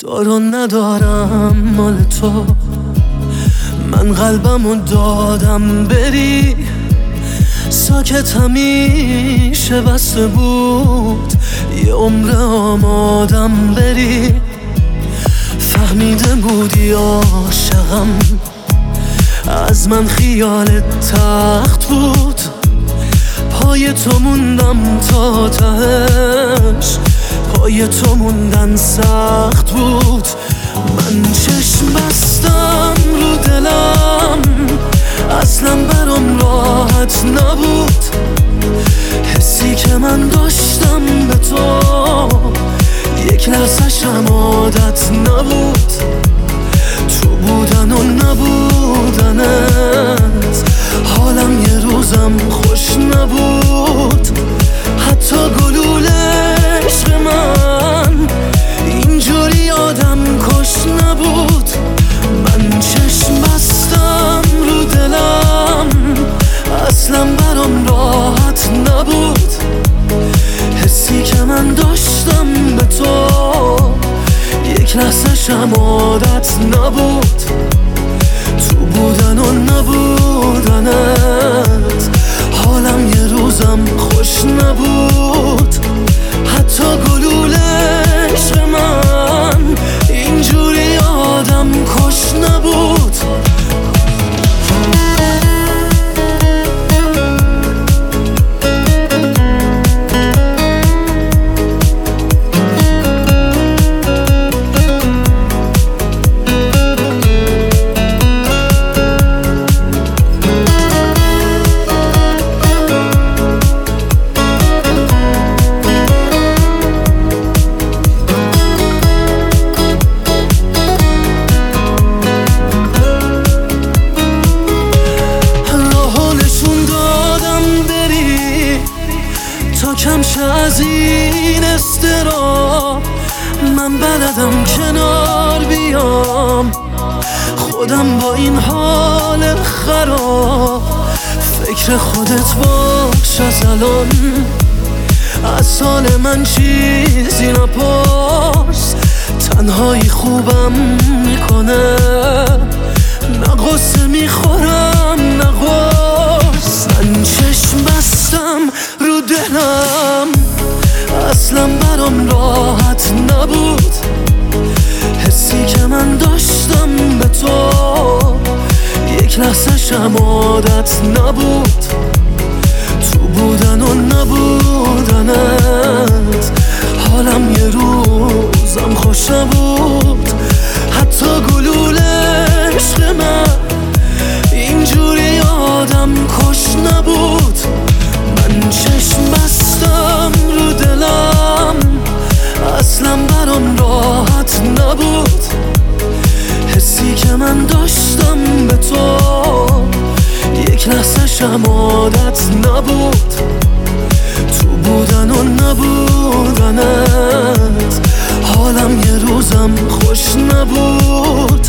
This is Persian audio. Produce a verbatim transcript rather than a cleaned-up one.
دارو ندارم مال تو، من قلبمو دادم بری. ساکت همیشه بسته بود، یه عمر آمادم بری. فهمیده بودی عاشقم، از من خیالت تخت بود. پای تو موندم تا تهش، پای تو موندن سخت بود. من چشم بستم رو دلم، اصلا برام راحت نبود. حسی که من داشتم به تو، یک لحظه‌ش هم عادت نبود. تو بودن و نبودنت، حالم یه روزم خوش نبود. حتی گلوله عشق من اینجوری آدم کش نبود. من چشم بستم رو دلم، اصلا برام راحت نبود. حسی که من داشتم به تو، یک لحظه‌ش هم عادت نبود. تو بودن و نبودنت، حالم یه روزم خوش نبود. حتی گلوله عشق من اینجوری آدم کش نبود. کم شه از این استراب، من بلدم کنار بیام. خودم با این حال خراب، فکر خودت باش از الان. از حال من چیزی نپرس، تنهایی خوبم میکنه. نه غصه میخورم نه غصه، من چشم بستم رو دلم، اصلا برام راحت نبود. حسی که من داشتم به تو، یک لحظه‌ش هم عادت نبود. تو بودن و نبودنت، حالم یه روزم خوش نبود. حتی گلوله عشق من اینجوری آدم کش نبود. من چشم بستم رو دلم، اصلا برام راحت نبود. حسی که من داشتم به تو، یک لحظه‌ش هم عادت نبود. تو بودن و نبودنت، حالم یه روزم خوش نبود.